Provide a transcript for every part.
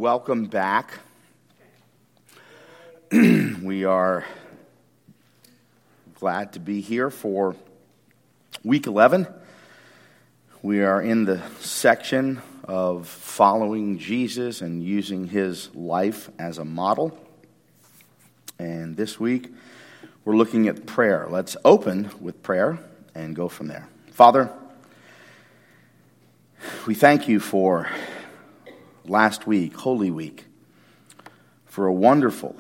welcome back. We are glad to be here for week 11. We are in the section of following Jesus and using his life as a model. And this week, we're looking at prayer. Let's open with prayer and go from there. Father, we thank you for last week, Holy Week, for a wonderful,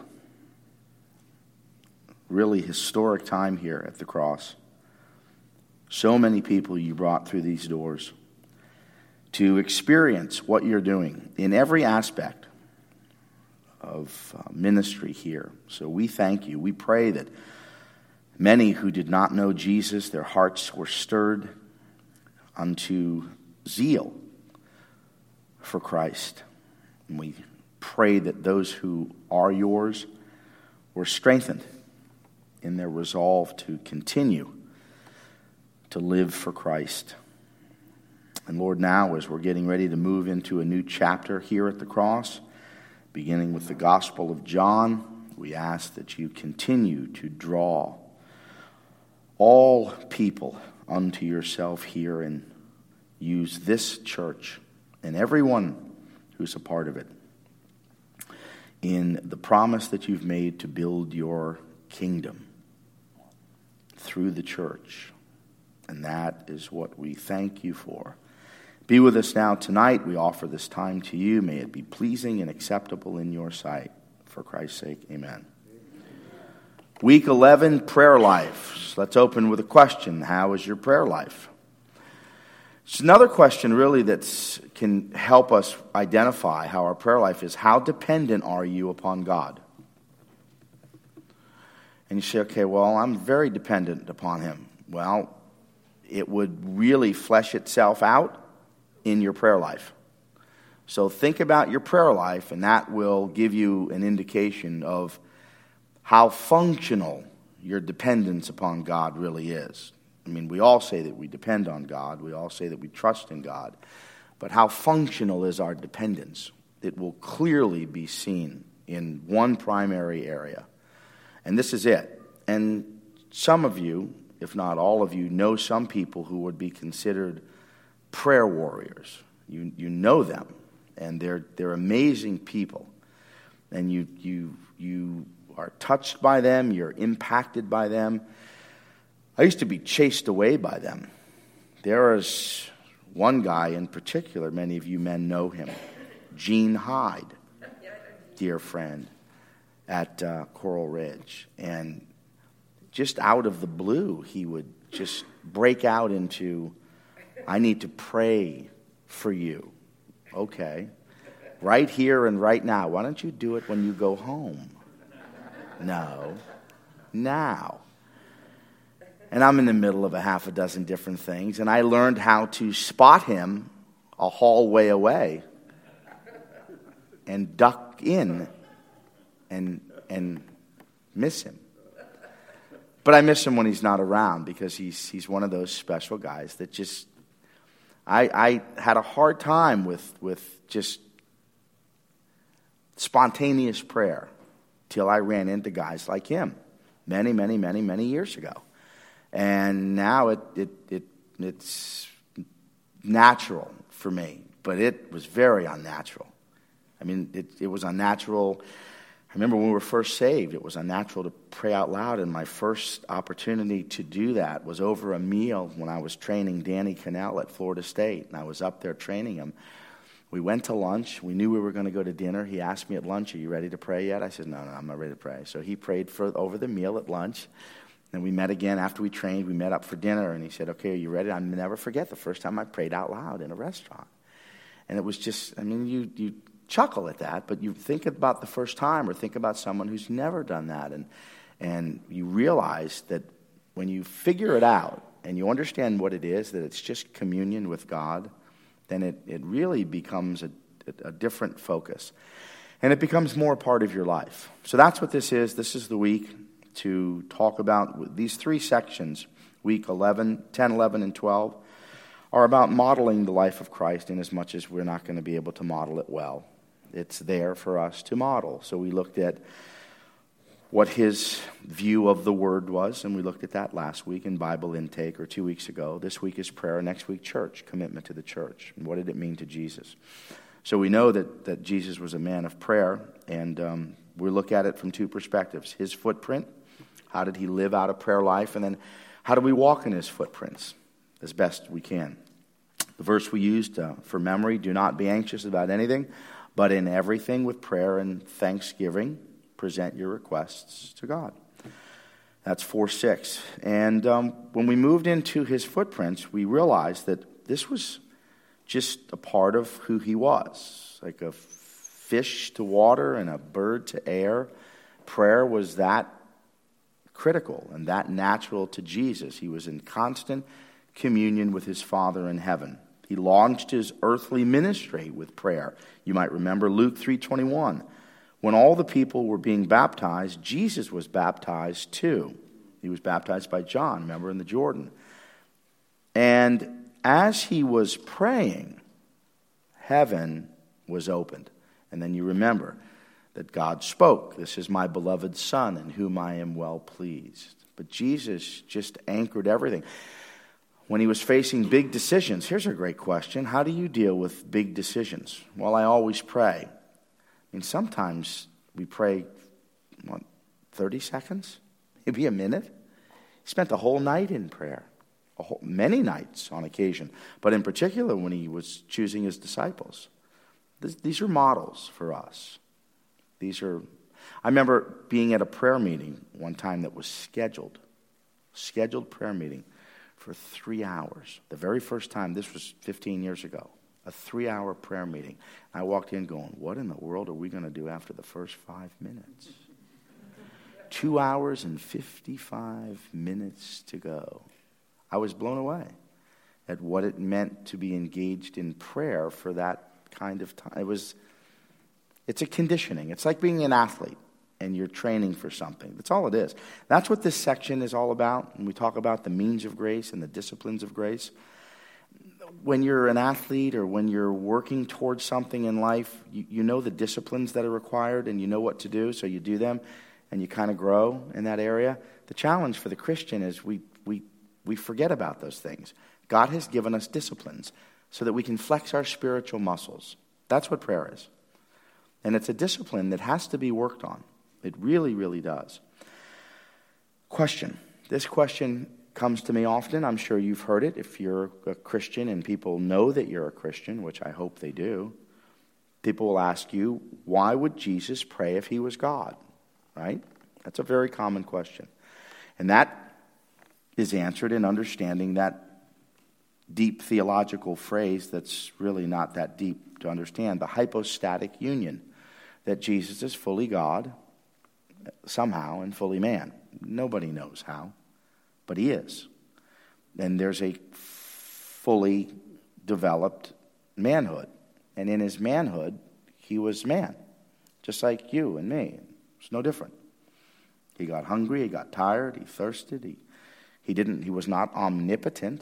really historic time here at the cross. So many people you brought through these doors to experience what you're doing in every aspect of ministry here. So we thank you. We pray that many who did not know Jesus, their hearts were stirred unto zeal for Christ. And we pray that those who are yours were strengthened in their resolve to continue to live for Christ. And Lord, now as we're getting ready to move into a new chapter here at the cross, beginning with the Gospel of John, we ask that you continue to draw all people unto yourself here and use this church and everyone who's a part of it in the promise that you've made to build your kingdom through the church. And that is what we thank you for. Be with us now tonight. We offer this time to you. May it be pleasing and acceptable in your sight. For Christ's sake, amen. Week 11, prayer life. Let's open with a question. How is your prayer life? It's another question really that can help us identify how our prayer life is. How dependent are you upon God? And you say, okay, well, I'm very dependent upon him. Well, it would really flesh itself out in your prayer life. So think about your prayer life, and that will give you an indication of how functional your dependence upon God really is. I mean, we all say that we depend on God. We all say that we trust in God. But how functional is our dependence? It will clearly be seen in one primary area. And this is it. And some of you, if not all of you, know some people who would be considered prayer warriors. You know them, and they're amazing people. And you are touched by them, you're impacted by them. I used to be chased away by them. There is one guy in particular, many of you men know him, Gene Hyde, dear friend, at Coral Ridge. And just out of the blue, he would just break out into, I need to pray for you. Okay. Right here and right now. Why don't you do it when you go home? No. Now. And I'm in the middle of a half a dozen different things, and I learned how to spot him a hallway away and duck in and miss him. But I miss him when he's not around, because he's one of those special guys that just, I had a hard time with just spontaneous prayer till I ran into guys like him many years ago. And now it's natural for me, but it was very unnatural. I mean, it was unnatural. I remember when we were first saved, it was unnatural to pray out loud, and my first opportunity to do that was over a meal when I was training Danny Cannell at Florida State, and I was up there training him. We went to lunch. We knew we were going to go to dinner. He asked me at lunch, "Are you ready to pray yet?" I said, No, I'm not ready to pray. So he prayed over the meal at lunch. And we met again after we trained. We met up for dinner, and he said, "Okay, are you ready?" I'll never forget the first time I prayed out loud in a restaurant. And it was just, I mean, you chuckle at that, but you think about the first time, or think about someone who's never done that, and you realize that when you figure it out and you understand what it is, that it's just communion with God, then it really becomes a different focus. And it becomes more a part of your life. So that's what this is. This is the week to talk about these three sections. Week 11, 10, 11, and 12 are about modeling the life of Christ, in as much as we're not going to be able to model it well. It's there for us to model. So we looked at what his view of the Word was, and we looked at that last week in Bible intake, or 2 weeks ago. This week is prayer, next week church, commitment to the church. And what did it mean to Jesus? So we know that Jesus was a man of prayer, and we look at it from two perspectives. His footprint, how did he live out a prayer life, and then how do we walk in his footprints as best we can? The verse we used for memory, do not be anxious about anything, but in everything with prayer and thanksgiving, present your requests to God. That's 4:6. And when we moved into his footprints, we realized that this was just a part of who he was. Like a fish to water and a bird to air. Prayer was that critical and that natural to Jesus. He was in constant communion with his Father in heaven. He launched his earthly ministry with prayer. You might remember Luke 3:21. When all the people were being baptized, Jesus was baptized too. He was baptized by John, remember, in the Jordan. And as he was praying, heaven was opened. And then you remember that God spoke, "This is my beloved Son, in whom I am well pleased." But Jesus just anchored everything. When he was facing big decisions, here's a great question. How do you deal with big decisions? Well, I always pray. I mean, sometimes we pray, 30 seconds? Maybe a minute? He spent the whole night in prayer. Many nights on occasion. But in particular, when he was choosing his disciples. These are models for us. I remember being at a prayer meeting one time that was scheduled prayer meeting for 3 hours. The very first time, this was 15 years ago. A 3-hour prayer meeting. I walked in going, what in the world are we going to do after the first 5 minutes? 2 hours and 55 minutes to go. I was blown away at what it meant to be engaged in prayer for that kind of time. It's a conditioning. It's like being an athlete and you're training for something. That's all it is. That's what this section is all about when we talk about the means of grace and the disciplines of grace. When you're an athlete or when you're working towards something in life, you know the disciplines that are required and you know what to do, so you do them and you kind of grow in that area. The challenge for the Christian is we forget about those things. God has given us disciplines so that we can flex our spiritual muscles. That's what prayer is. And it's a discipline that has to be worked on. It really, really does. Question. This question comes to me often. I'm sure you've heard it. If you're a Christian and people know that you're a Christian, which I hope they do, people will ask you, why would Jesus pray if he was God? Right? That's a very common question. And that is answered in understanding that deep theological phrase that's really not that deep to understand, the hypostatic union, that Jesus is fully God somehow and fully man. Nobody knows how, but he is. And there's a fully developed manhood. And in his manhood, he was man, just like you and me. It's no different. He got hungry, he got tired, he thirsted, he was not omnipotent.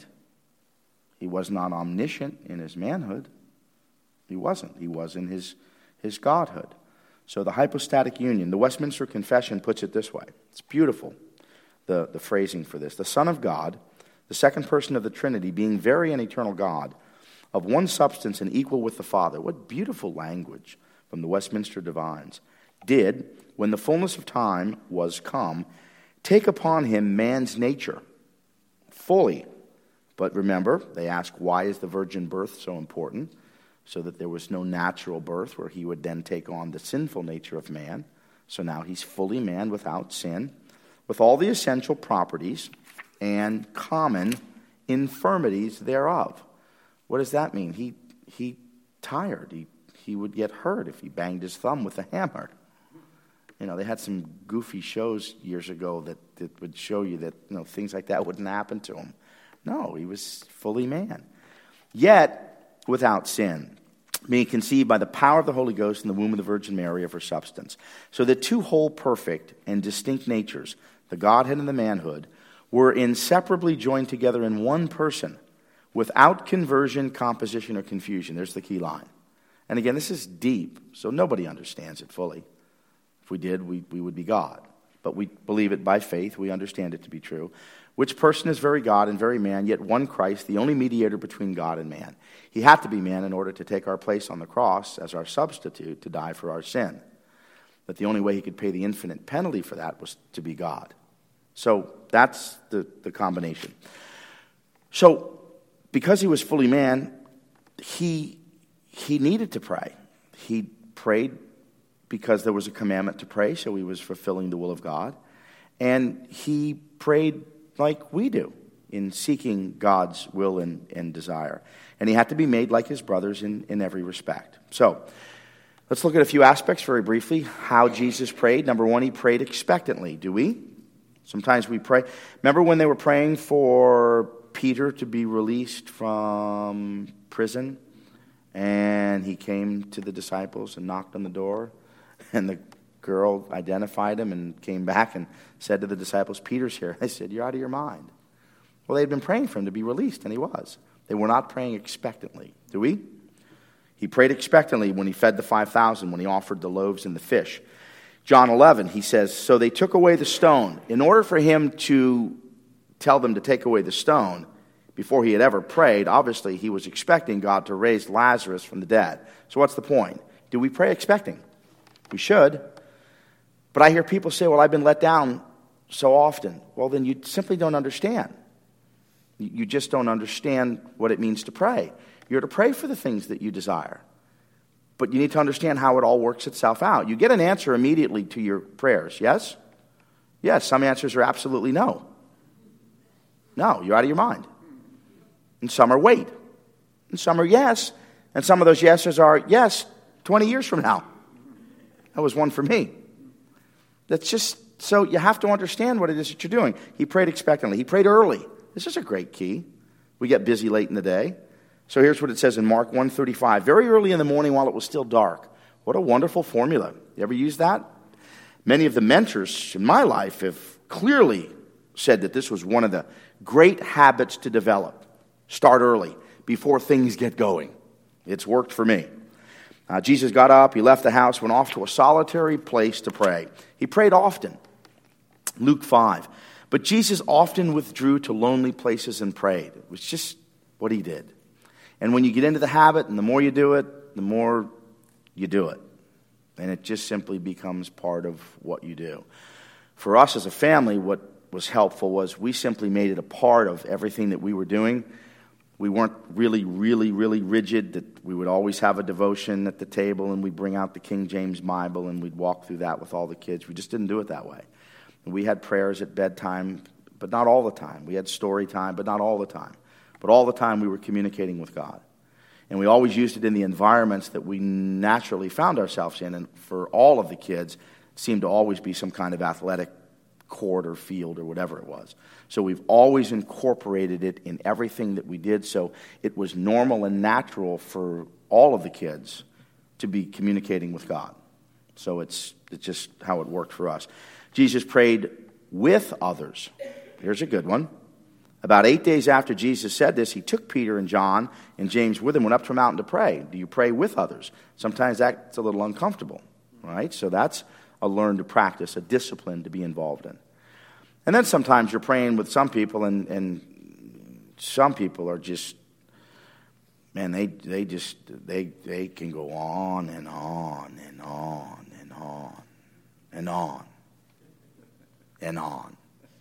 He was not omniscient in his manhood. He wasn't. He was in his godhood. So the hypostatic union, the Westminster Confession puts it this way. It's beautiful, the phrasing for this. The Son of God, the second person of the Trinity, being very and eternal God, of one substance and equal with the Father. What beautiful language from the Westminster Divines. Did, when the fullness of time was come, take upon him man's nature fully. But remember, they ask, why is the virgin birth so important? So that there was no natural birth where he would then take on the sinful nature of man. So now he's fully man without sin, with all the essential properties and common infirmities thereof. What does that mean? He tired. He would get hurt if he banged his thumb with a hammer. You know, they had some goofy shows years ago that would show you that, you know, things like that wouldn't happen to him. No, he was fully man. Yet, without sin, being conceived by the power of the Holy Ghost in the womb of the Virgin Mary of her substance. So the two whole perfect and distinct natures, the Godhead and the manhood, were inseparably joined together in one person, without conversion, composition, or confusion. There's the key line. And again, this is deep, so nobody understands it fully. If we did, we would be God. But we believe it by faith. We understand it to be true. Which person is very God and very man, yet one Christ, the only mediator between God and man. He had to be man in order to take our place on the cross as our substitute to die for our sin. But the only way he could pay the infinite penalty for that was to be God. So that's the combination. So because he was fully man, he needed to pray. He prayed because there was a commandment to pray, so he was fulfilling the will of God. And he prayed like we do in seeking God's will and desire. And he had to be made like his brothers in every respect. So let's look at a few aspects very briefly. How Jesus prayed. Number one, he prayed expectantly. Do we? Sometimes we pray. Remember when they were praying for Peter to be released from prison? And he came to the disciples and knocked on the door. And the girl identified him and came back and said to the disciples, Peter's here. They said, you're out of your mind. Well, they'd been praying for him to be released, and he was. They were not praying expectantly. Do we? He prayed expectantly when he fed the 5,000, when he offered the loaves and the fish. John 11, he says, so they took away the stone. In order for him to tell them to take away the stone, before he had ever prayed, obviously he was expecting God to raise Lazarus from the dead. So what's the point? Do we pray expecting? We should. But I hear people say, well, I've been let down so often. Well, then you simply don't understand. You just don't understand what it means to pray. You're to pray for the things that you desire. But you need to understand how it all works itself out. You get an answer immediately to your prayers, yes? Yes, some answers are absolutely no. No, you're out of your mind. And some are wait. And some are yes. And some of those yeses are yes, 20 years from now. That was one for me. That's just, so you have to understand what it is that you're doing. He prayed expectantly. He prayed early. This is a great key. We get busy late in the day. So here's what it says in Mark 1:35. Very early in the morning while it was still dark. What a wonderful formula. You ever use that? Many of the mentors in my life have clearly said that this was one of the great habits to develop. Start early before things get going. It's worked for me. Jesus got up, he left the house, went off to a solitary place to pray. He prayed often. Luke 5. But Jesus often withdrew to lonely places and prayed. It was just what he did. And when you get into the habit, and the more you do it, the more you do it. And it just simply becomes part of what you do. For us as a family, what was helpful was we simply made it a part of everything that we were doing. We weren't really rigid that we would always have a devotion at the table and we'd bring out the King James Bible and we'd walk through that with all the kids. We just didn't do it that way. We had prayers at bedtime, but not all the time. We had story time, but not all the time. But all the time we were communicating with God. And we always used it in the environments that we naturally found ourselves in. And for all of the kids, it seemed to always be some kind of athletic court or field or whatever it was. So we've always incorporated it in everything that we did. So it was normal and natural for all of the kids to be communicating with God. So it's just how it worked for us. Jesus prayed with others. Here's a good one. About 8 days after Jesus said this, he took Peter and John and James with him, went up to a mountain to pray. Do you pray with others? Sometimes that's a little uncomfortable, right? So that's a learned practice, a discipline to be involved in. And then sometimes you're praying with some people, and some people are just, man, they can go on and on and on and on and on and on.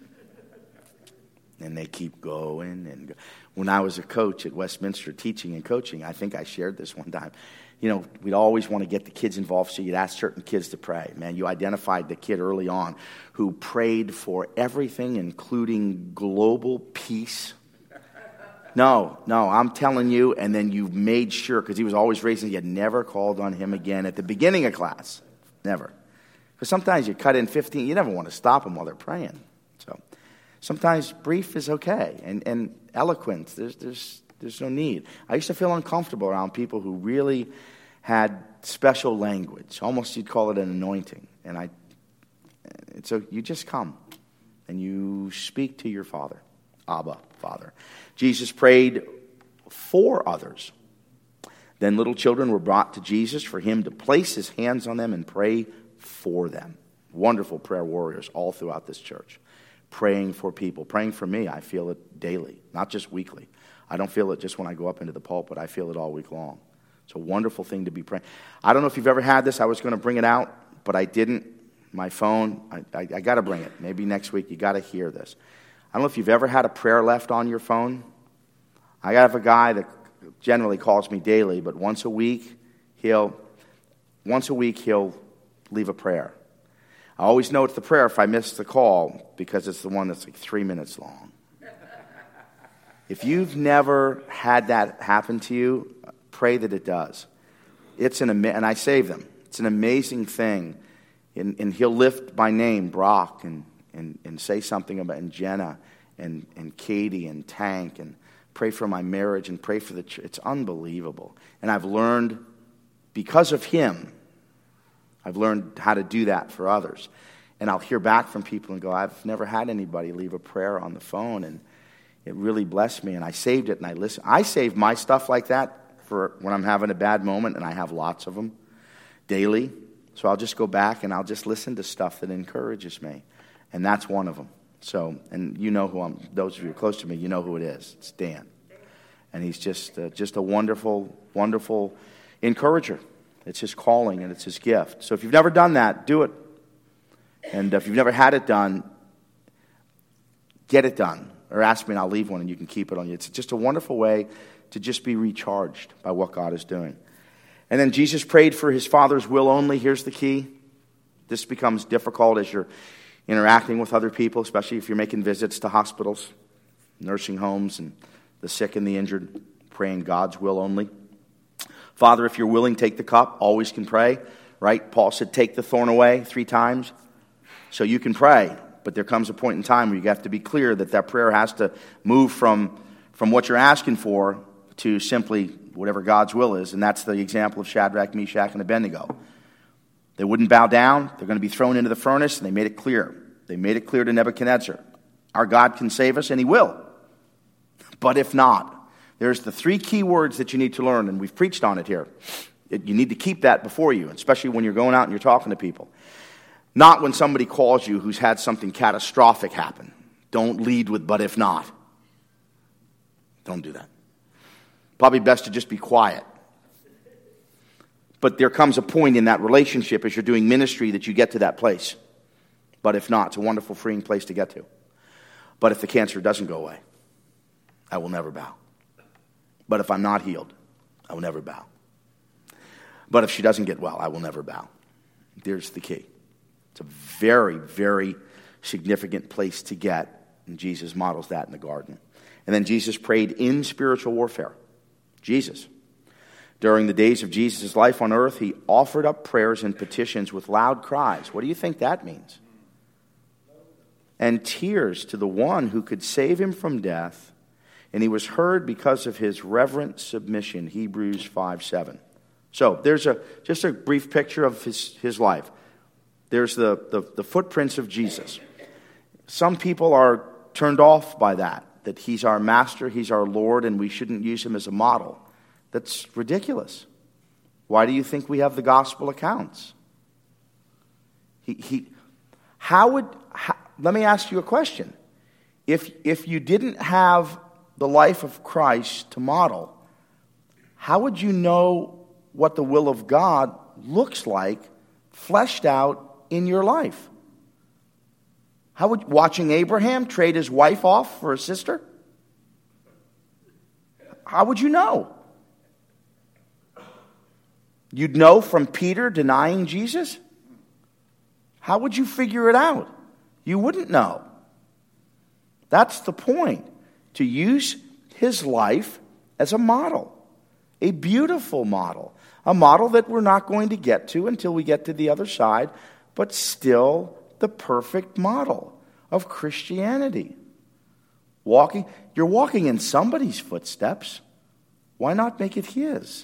And they keep going and go. When I was a coach at Westminster teaching and coaching, I think I shared this one time. You know, we'd always want to get the kids involved, so you'd ask certain kids to pray. Man, you identified the kid early on who prayed for everything, including global peace. No, I'm telling you, and then you made sure, because he was always raising, you had never called on him again at the beginning of class. Never. Because sometimes you cut in 15, you never want to stop them while they're praying. So sometimes brief is okay, and eloquent, there's no need. I used to feel uncomfortable around people who really had special language. Almost you'd call it an anointing. And so you just come and you speak to your Father, Abba, Father. Jesus prayed for others. Then little children were brought to Jesus for him to place his hands on them and pray for them. Wonderful prayer warriors all throughout this church. Praying for people. Praying for me, I feel it daily, not just weekly. I don't feel it just when I go up into the pulpit. I feel it all week long. It's a wonderful thing to be praying. I don't know if you've ever had this. I was going to bring it out, but I didn't. My phone, I got to bring it. Maybe next week you got to hear this. I don't know if you've ever had a prayer left on your phone. I have a guy that generally calls me daily, but once a week he'll leave a prayer. I always know it's the prayer if I miss the call because it's the one that's like 3 minutes long. If you've never had that happen to you, pray that it does. And I save them. It's an amazing thing. And he'll lift my name, Brock, and say something about and Jenna and Katie and Tank and pray for my marriage and pray for the church. It's unbelievable. And I've learned, because of him, I've learned how to do that for others. And I'll hear back from people and go, I've never had anybody leave a prayer on the phone, and it really blessed me. And I saved it and I listened. I save my stuff like that for when I'm having a bad moment, and I have lots of them daily. So I'll just go back and I'll just listen to stuff that encourages me. And that's one of them. So, and you know who those of you who are close to me, you know who it is. It's Dan. And he's just a wonderful, wonderful encourager. It's his calling and it's his gift. So if you've never done that, do it. And if you've never had it done, get it done. Or ask me and I'll leave one and you can keep it on you. It's just a wonderful way to just be recharged by what God is doing. And then Jesus prayed for his Father's will only. Here's the key. This becomes difficult as you're interacting with other people, especially if you're making visits to hospitals, nursing homes, and the sick and the injured, praying God's will only. Father, if you're willing, take the cup. Always can pray, right? Paul said, take the thorn away 3 times. So you can pray, but there comes a point in time where you have to be clear that prayer has to move from what you're asking for to simply whatever God's will is. And that's the example of Shadrach, Meshach, and Abednego. They wouldn't bow down. They're going to be thrown into the furnace, and they made it clear. They made it clear to Nebuchadnezzar. Our God can save us, and he will. But if not, there's the 3 key words that you need to learn, and we've preached on it here. You need to keep that before you, especially when you're going out and you're talking to people. Not when somebody calls you who's had something catastrophic happen. Don't lead with, but if not. Don't do that. Probably best to just be quiet. But there comes a point in that relationship as you're doing ministry that you get to that place. But if not, it's a wonderful, freeing place to get to. But if the cancer doesn't go away, I will never bow. But if I'm not healed, I will never bow. But if she doesn't get well, I will never bow. There's the key. It's a very, very significant place to get, and Jesus models that in the garden. And then Jesus prayed in spiritual warfare. Jesus. During the days of Jesus' life on earth, he offered up prayers and petitions with loud cries. What do you think that means? And tears to the one who could save him from death, and he was heard because of his reverent submission, Hebrews 5:7. So there's just a brief picture of his life. There's the footprints of Jesus. Some people are turned off by that he's our master, he's our Lord, and we shouldn't use him as a model. That's ridiculous. Why do you think we have the gospel accounts? Let me ask you a question. If you didn't have the life of Christ to model, how would you know what the will of God looks like fleshed out in your life? How would watching Abraham trade his wife off for a sister? How would you know? You'd know from Peter denying Jesus? How would you figure it out? You wouldn't know. That's the point. To use his life as a model. A beautiful model. A model that we're not going to get to until we get to the other side, but still the perfect model of Christianity. You're walking in somebody's footsteps. Why not make it his?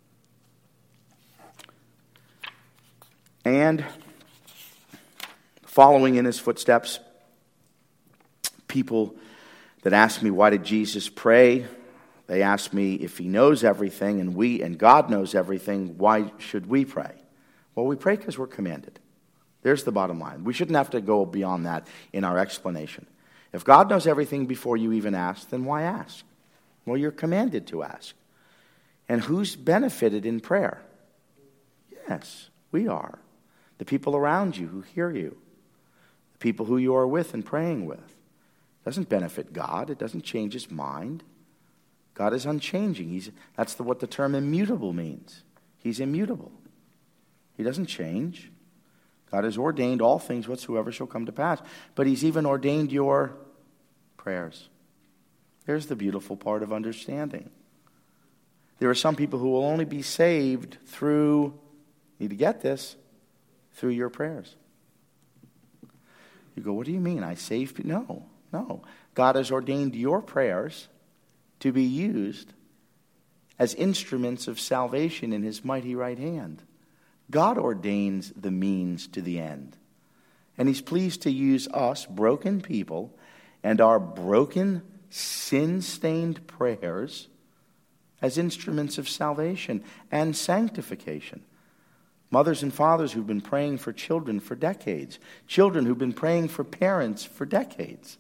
And following in his footsteps, people that ask me, why did Jesus pray They ask me if he knows everything and God knows everything, why should we pray? Well, we pray because we're commanded. There's the bottom line. We shouldn't have to go beyond that in our explanation. If God knows everything before you even ask, then why ask? Well, you're commanded to ask. And who's benefited in prayer? Yes, we are. The people around you who hear you. The people who you are with and praying with. It doesn't benefit God. It doesn't change his mind. God is unchanging. That's what the term immutable means. He's immutable. He doesn't change. God has ordained all things whatsoever shall come to pass. But he's even ordained your prayers. There's the beautiful part of understanding. There are some people who will only be saved through, you need to get this, through your prayers. You go, what do you mean? I save people? No. God has ordained your prayers to be used as instruments of salvation in his mighty right hand. God ordains the means to the end. And he's pleased to use us, broken people, and our broken, sin-stained prayers as instruments of salvation and sanctification. Mothers and fathers who've been praying for children for decades. Children who've been praying for parents for decades.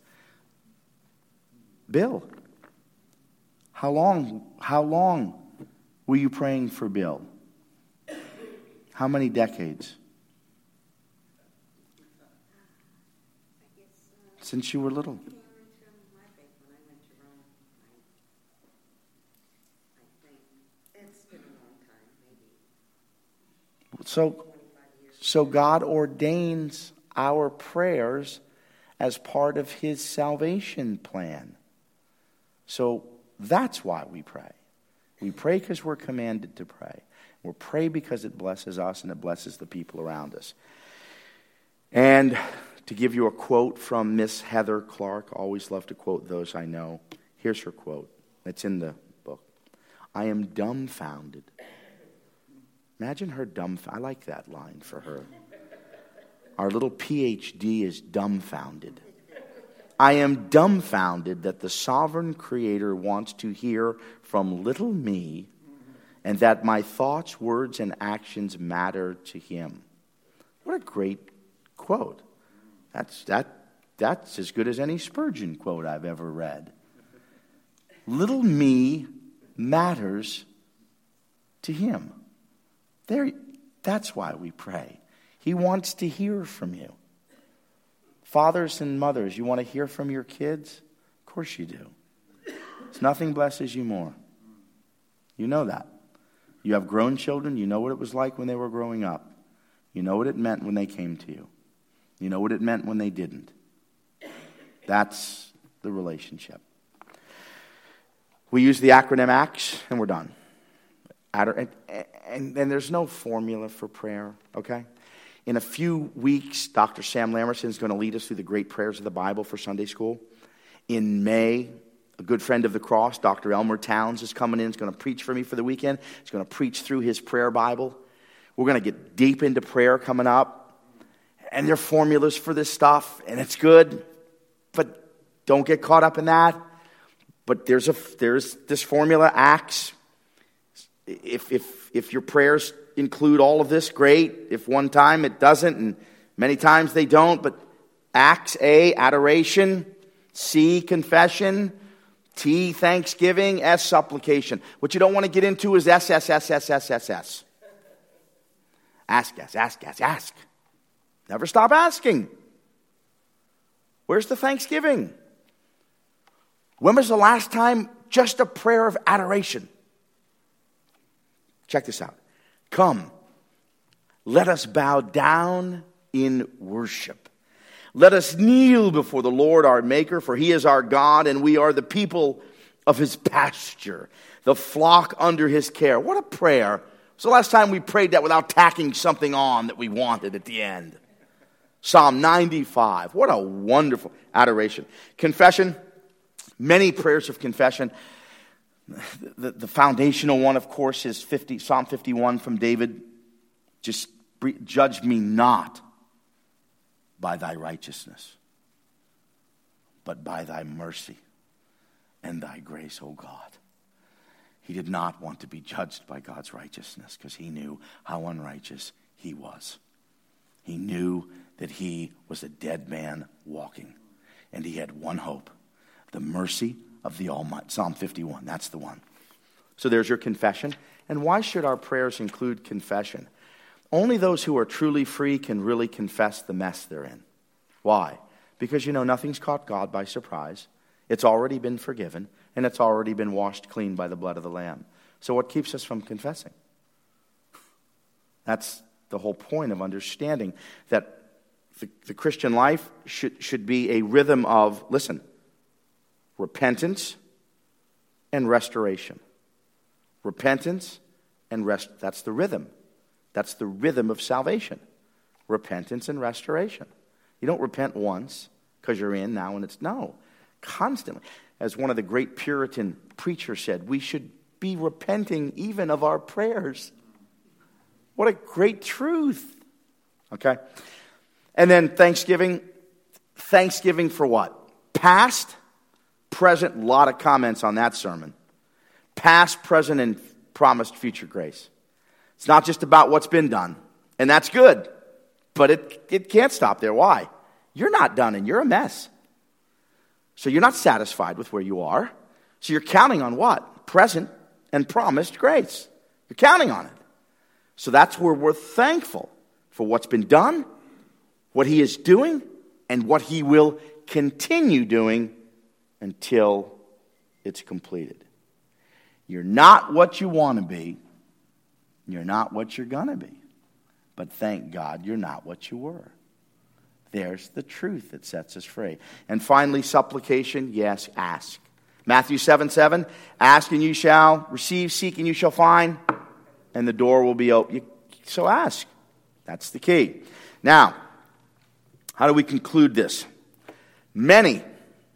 Bill, how long were you praying for Bill? How many decades? Since you were little. So God ordains our prayers as part of his salvation plan. So that's why we pray. We pray because we're commanded to pray. We pray because it blesses us and it blesses the people around us. And to give you a quote from Miss Heather Clark, I always love to quote those I know. Here's her quote. It's in the book. I am dumbfounded. Imagine her dumbfounded. I like that line for her. Our little PhD is dumbfounded. I am dumbfounded that the sovereign creator wants to hear from little me and that my thoughts, words, and actions matter to him. What a great quote. That's as good as any Spurgeon quote I've ever read. Little me matters to him. That's why we pray. He wants to hear from you. Fathers and mothers, you want to hear from your kids? Of course you do. Nothing blesses you more. You know that. You have grown children. You know what it was like when they were growing up. You know what it meant when they came to you. You know what it meant when they didn't. That's the relationship. We use the acronym ACTS, and we're done. And there's no formula for prayer, okay? In a few weeks, Dr. Sam Lamerson is going to lead us through the great prayers of the Bible for Sunday school. In May, a good friend of the cross, Dr. Elmer Towns, is coming in. He's going to preach for me for the weekend. He's going to preach through his prayer Bible. We're going to get deep into prayer coming up. And there are formulas for this stuff, and it's good. But don't get caught up in that. But there's this formula, ACTS. If your prayers include all of this, great. If one time it doesn't, and many times they don't, but ACTS, A, adoration, C, confession, T, thanksgiving, S, supplication. What you don't want to get into is S. Ask. Never stop asking. Where's the thanksgiving? When was the last time just a prayer of adoration? Check this out. Come, let us bow down in worship. Let us kneel before the Lord our Maker, for he is our God, and we are the people of his pasture, the flock under his care. What a prayer. It's the last time we prayed that without tacking something on that we wanted at the end. Psalm 95. What a wonderful adoration. Confession. Many prayers of confession. The foundational one, of course, is Psalm 51 from David. Just judge me not by thy righteousness, but by thy mercy and thy grace, O God. He did not want to be judged by God's righteousness because he knew how unrighteous he was. He knew that he was a dead man walking. And he had one hope, the mercy of the Almighty. Psalm 51, that's the one. So there's your confession. And why should our prayers include confession? Only those who are truly free can really confess the mess they're in. Why? Because nothing's caught God by surprise. It's already been forgiven, and it's already been washed clean by the blood of the Lamb. So what keeps us from confessing? That's the whole point of understanding that the Christian life should be a rhythm of, listen, repentance and restoration. Repentance and rest. That's the rhythm. That's the rhythm of salvation. Repentance and restoration. You don't repent once because you're in now and it's no. Constantly. As one of the great Puritan preachers said, we should be repenting even of our prayers. What a great truth. Okay? And then Thanksgiving. Thanksgiving for what? Past, present, a lot of comments on that sermon. Past, present, and promised future grace. It's not just about what's been done. And that's good. But it can't stop there. Why? You're not done and you're a mess. So you're not satisfied with where you are. So you're counting on what? Present and promised grace. You're counting on it. So that's where we're thankful for what's been done, what he is doing, and what he will continue doing until it's completed. You're not what you want to be. You're not what you're going to be. But thank God you're not what you were. There's the truth that sets us free. And finally, supplication. Yes, ask. Matthew 7:7. Ask and you shall receive. Seek and you shall find. And the door will be open. So ask. That's the key. Now, how do we conclude this? Many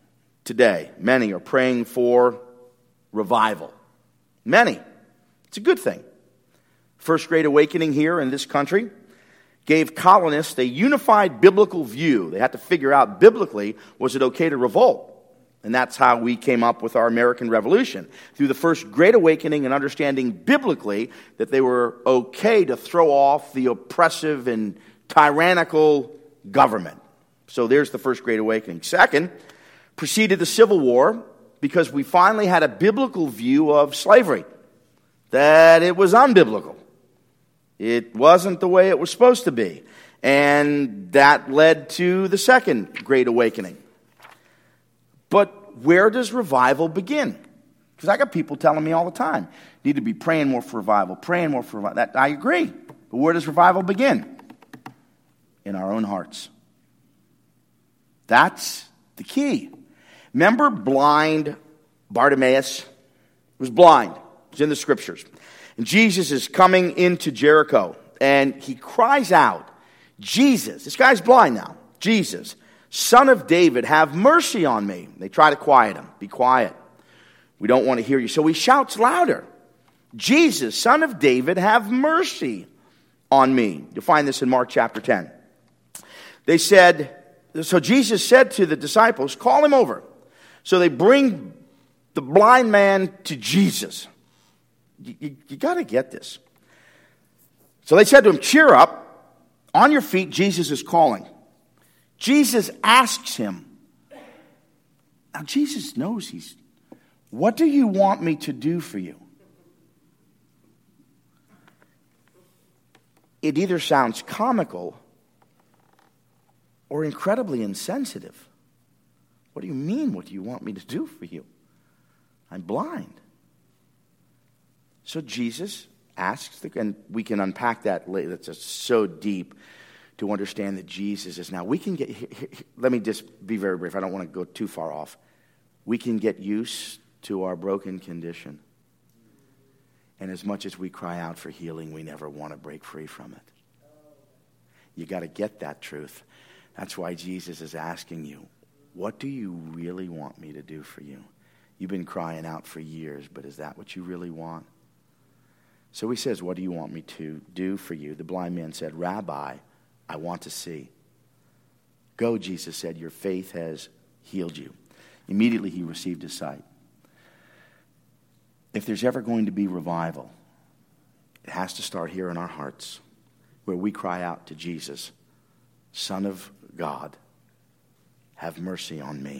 are praying for revival. Many. It's a good thing. First Great Awakening here in this country gave colonists a unified biblical view. They had to figure out biblically, was it okay to revolt? And that's how we came up with our American Revolution. Through the First Great Awakening and understanding biblically that they were okay to throw off the oppressive and tyrannical government. So there's the First Great Awakening. Second, preceded the Civil War because we finally had a biblical view of slavery. That it was unbiblical. It wasn't the way it was supposed to be. And that led to the Second Great Awakening. But where does revival begin? Because I got people telling me all the time, you need to be praying more for revival, praying more for revival. That, I agree. But where does revival begin? In our own hearts. That's the key. Remember blind Bartimaeus? He was blind. It's in the scriptures. And Jesus is coming into Jericho. And he cries out, Jesus, this guy's blind now. Jesus, Son of David, have mercy on me. They try to quiet him. Be quiet. We don't want to hear you. So he shouts louder. Jesus, Son of David, have mercy on me. You'll find this in Mark chapter 10. So Jesus said to the disciples, call him over. So they bring the blind man to Jesus. You got to get this. So they said to him, cheer up. On your feet, Jesus is calling. Jesus asks him. Now, Jesus knows what do you want me to do for you? It either sounds comical or incredibly insensitive. What do you mean, what do you want me to do for you? I'm blind. So Jesus asks, and we can unpack that later. That's just so deep to understand that Jesus is now. We can let me just be very brief. I don't want to go too far off. We can get used to our broken condition. And as much as we cry out for healing, we never want to break free from it. You got to get that truth. That's why Jesus is asking you, what do you really want me to do for you? You've been crying out for years, but is that what you really want? So he says, what do you want me to do for you? The blind man said, Rabbi, I want to see. Go, Jesus said, your faith has healed you. Immediately he received his sight. If there's ever going to be revival, it has to start here in our hearts, where we cry out to Jesus, Son of God, have mercy on me.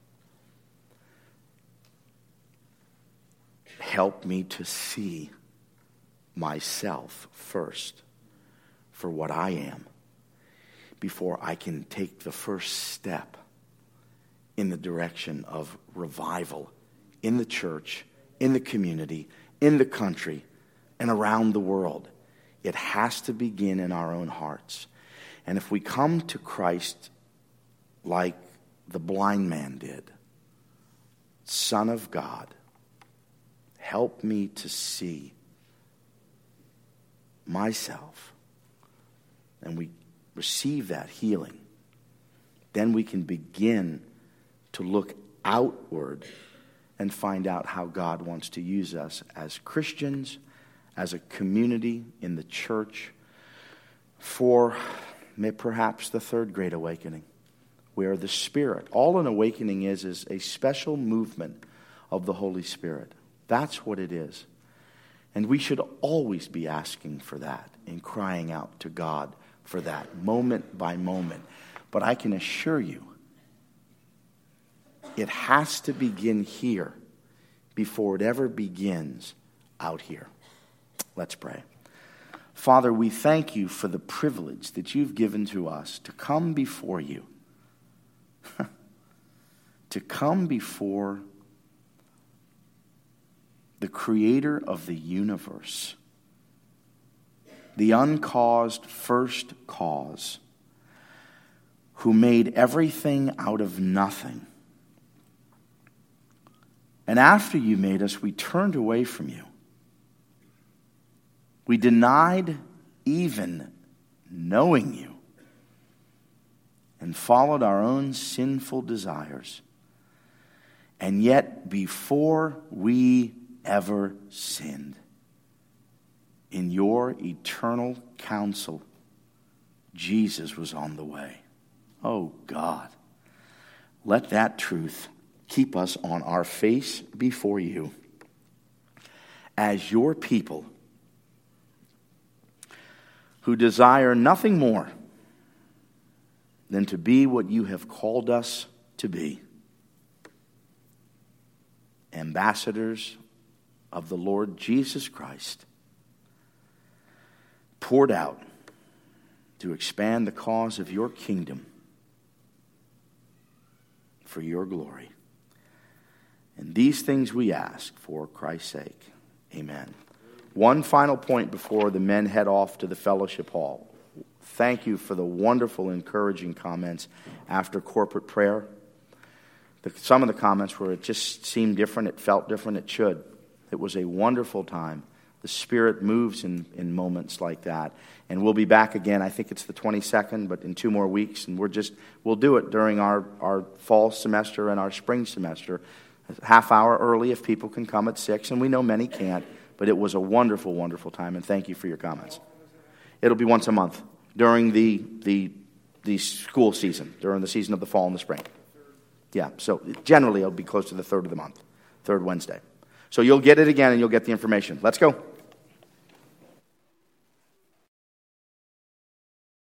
Help me to see myself first for what I am before I can take the first step in the direction of revival in the church, in the community, in the country, and around the world. It has to begin in our own hearts. And if we come to Christ like the blind man did, Son of God, help me to see myself, and we receive that healing, then we can begin to look outward and find out how God wants to use us as Christians, as a community in the church, for perhaps the third great awakening, where the Spirit, all an awakening is a special movement of the Holy Spirit. That's what it is. And we should always be asking for that and crying out to God for that, moment by moment. But I can assure you, it has to begin here before it ever begins out here. Let's pray. Father, we thank you for the privilege that you've given to us to come before you. To come before the creator of the universe, the uncaused first cause, who made everything out of nothing. And after you made us, we turned away from you. We denied even knowing you and followed our own sinful desires. And yet, before we ever sinned, in your eternal counsel, Jesus was on the way. Oh God, let that truth keep us on our face before you as your people who desire nothing more than to be what you have called us to be. Ambassadors of the Lord Jesus Christ, poured out to expand the cause of your kingdom for your glory. And these things we ask for Christ's sake. Amen. One final point before the men head off to the fellowship hall. Thank you for the wonderful, encouraging comments after corporate prayer. Some of the comments where it just seemed different, it felt different, it should. It was a wonderful time. The Spirit moves in moments like that. And we'll be back again, I think it's the 22nd, but in 2 more weeks. And we'll do it during our fall semester and our spring semester. A half hour early if people can come at 6. And we know many can't. But it was a wonderful, wonderful time. And thank you for your comments. It'll be once a month during the school season, during the season of the fall and the spring. Yeah, so generally it'll be close to the 3rd of the month, 3rd Wednesday. So you'll get it again and you'll get the information. Let's go.